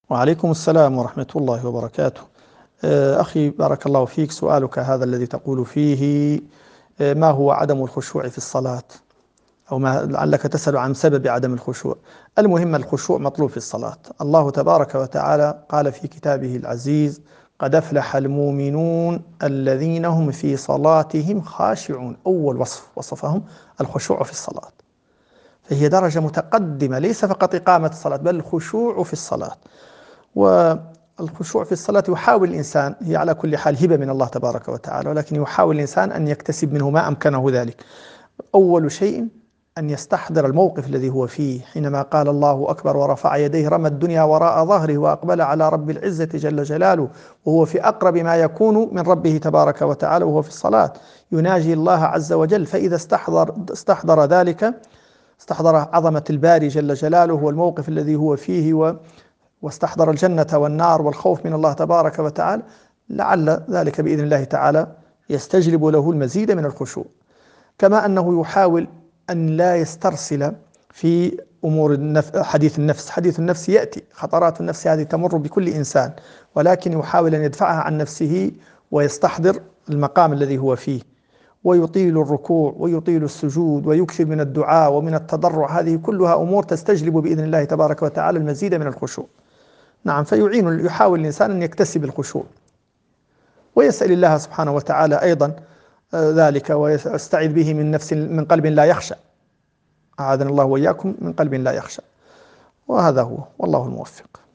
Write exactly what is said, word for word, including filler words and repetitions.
وعليكم السلام ورحمة الله وبركاته. آه، أخي بارك الله فيك، سؤالك هذا الذي تقول فيه آه، ما هو عدم الخشوع في الصلاة، أو ما لعلك تسأل عن سبب عدم الخشوع. المهم الخشوع مطلوب في الصلاة. الله تبارك وتعالى قال في كتابه العزيز: قد أفلح المؤمنون الذين هم في صلاتهم خاشعون. أول وصف وصفهم الخشوع في الصلاة، فهي درجة متقدمة، ليس فقط إقامة الصلاة بل الخشوع في الصلاة. والخشوع في الصلاة يحاول الإنسان، هي على كل حال هبة من الله تبارك وتعالى، ولكن يحاول الإنسان أن يكتسب منه ما أمكنه ذلك. أول شيء أن يستحضر الموقف الذي هو فيه، حينما قال الله أكبر ورفع يديه رمى الدنيا وراء ظهره وأقبل على رب العزة جل جلاله، وهو في أقرب ما يكون من ربه تبارك وتعالى وهو في الصلاة يناجي الله عز وجل. فإذا استحضر استحضر ذلك، استحضر عظمة الباري جل جلاله والموقف الذي هو فيه و واستحضر الجنة والنار والخوف من الله تبارك وتعالى، لعل ذلك بإذن الله تعالى يستجلب له المزيد من الخشوع. كما أنه يحاول أن لا يسترسل في أمور النف... حديث النفس. حديث النفس يأتي، خطرات النفس هذه تمر بكل إنسان، ولكن يحاول أن يدفعها عن نفسه ويستحضر المقام الذي هو فيه، ويطيل الركوع ويطيل السجود ويكثر من الدعاء ومن التضرع. هذه كلها أمور تستجلب بإذن الله تبارك وتعالى المزيد من الخشوع. نعم، فيعين يحاول الإنسان أن يكتسب الخشوع، ويسأل الله سبحانه وتعالى أيضا ذلك، ويستعيذ به من نفس من قلب لا يخشى. أعاذنا الله وإياكم من قلب لا يخشى. وهذا هو، والله الموفق.